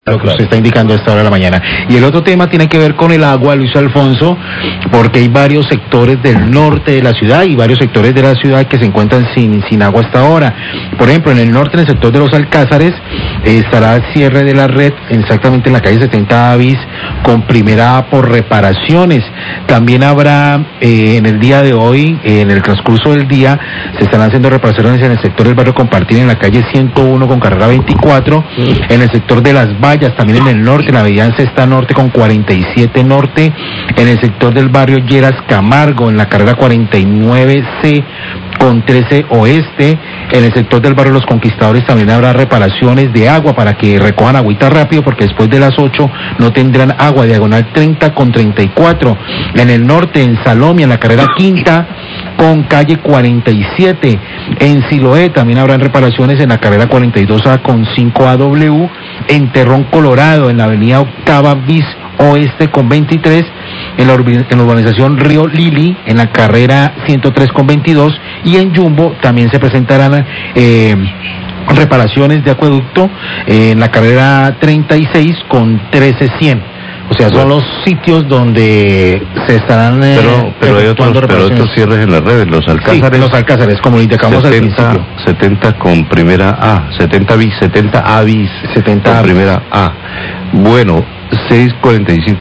Lo que usted está indicando a esta hora de la mañana. Y el otro tema tiene que ver con el agua, Luis Alfonso, porque hay varios sectores del norte de la ciudad y varios sectores de la ciudad que se encuentran sin agua hasta ahora. Por ejemplo, en el norte, en el sector de los Alcázares, estará el cierre de la red exactamente en la calle 70 Avis con primera A por reparaciones. También habrá en el día de hoy, en el transcurso del día, se están haciendo reparaciones en el sector del barrio Compartir, en la calle 101 con carrera 24, en el sector de Las Vallas, también en el norte, en la avenida Sexta Norte con 47 Norte, en el sector del barrio Lleras Camargo, en la carrera 49C con 13 Oeste, en el sector del barrio Los Conquistadores también habrá reparaciones de agua para que recojan agüita rápido, porque después de las 8 no tendrán agua, diagonal 30 con 34, en el norte, en Salomia, en la carrera Quinta con calle 47, en Siloé también habrán reparaciones en la carrera 42A con 5AW, en Terrón Colorado, en la avenida Octava Bis Oeste con 23, en la urbanización Río Lili, en la carrera 103 con 22, y en Jumbo también se presentarán reparaciones de acueducto en la carrera 36 con 1300. O sea, son los sitios donde se estarán pero hay otros cierres en las redes, los Alcázares. Sí, los Alcázares, como lo indicamos al principio. 70 con primera A, 70 bis, 70 A bis, 70 con primera A. Bueno, 6:45.